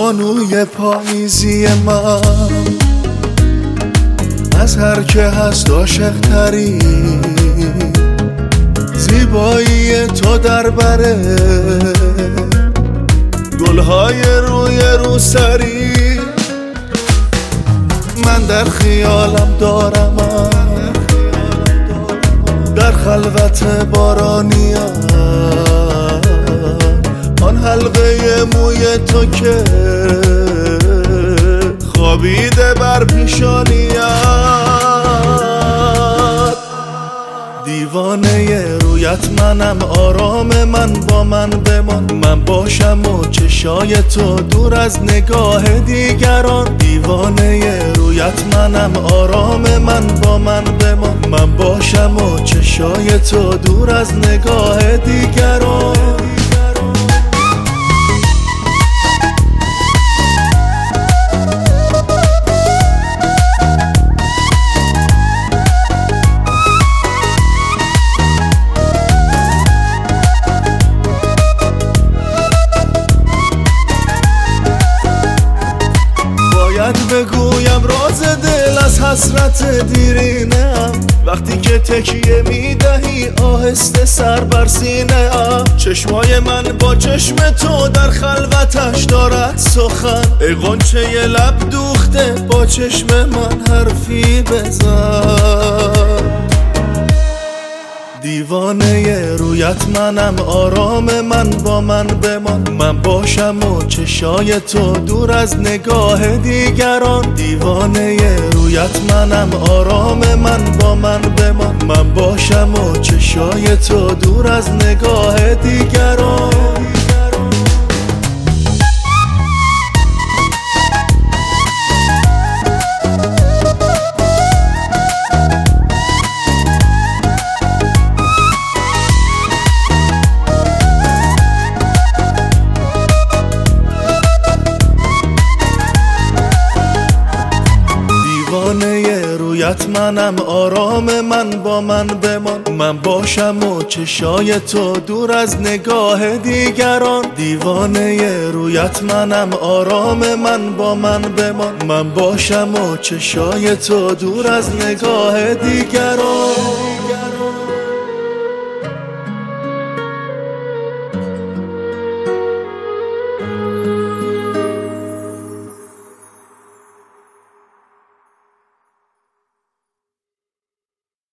بانوی پاییزی من، از هر که هست عاشق تری، زیبایی تو در بره گلهای روی روسری. من در خیالم دارم در خلوت بارانیان آن حلقه موی تو که خوابیده بر پیشانیات. دیوانه رویت منم، آرام من با من بمان، من باشم و چشای تو دور از نگاه دیگران. دیوانه رویت منم، آرام من با من بمان، من باشم و چشای تو دور از نگاه دیگران. بگویم راز دل از حسرت دیرینم، وقتی که تکیه میدهی آهسته سر بر سینه‌ام. چشمای من با چشم تو در خلوتش دارد سخن، ای غنچه لب دوخته با چشم من حرفی بزن. دیوانه رویت منم، آرام من با من بمان، من باشم و چشای تو دور از نگاه دیگران. دیوانه رویت منم، آرام من با من بمان، من باشم و چشای تو دور از نگاه دیگران. رویت منم، آرام من با من بمان، من باشم و چشای تو دور از نگاه دیگران. دیوانه رویت منم، آرام من با من بمان، من باشم و چشای تو دور از نگاه دیگران.